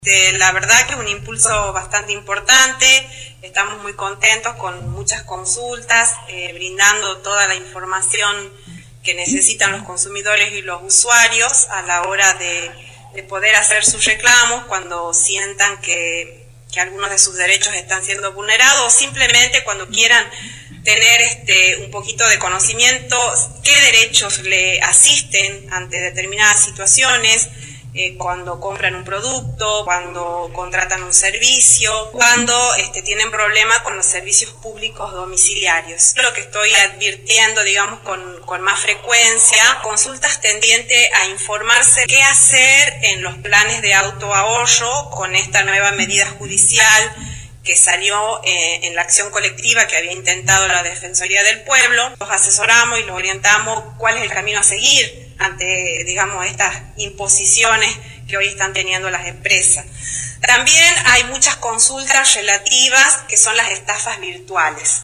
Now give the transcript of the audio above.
La verdad que es un impulso bastante importante, estamos muy contentos con muchas consultas, brindando toda la información que necesitan los consumidores y los usuarios a la hora de poder hacer sus reclamos cuando sientan que algunos de sus derechos están siendo vulnerados, o simplemente cuando quieran tener un poquito de conocimiento qué derechos le asisten ante determinadas situaciones, cuando compran un producto, cuando contratan un servicio, cuando tienen problemas con los servicios públicos domiciliarios. Lo que estoy advirtiendo, digamos, con más frecuencia, consultas tendientes a informarse qué hacer en los planes de autoahorro con esta nueva medida judicial que salió en la acción colectiva que había intentado la Defensoría del Pueblo. Los asesoramos y los orientamos cuál es el camino a seguir ante, digamos, estas imposiciones que hoy están teniendo las empresas. También hay muchas consultas relativas que son las estafas virtuales.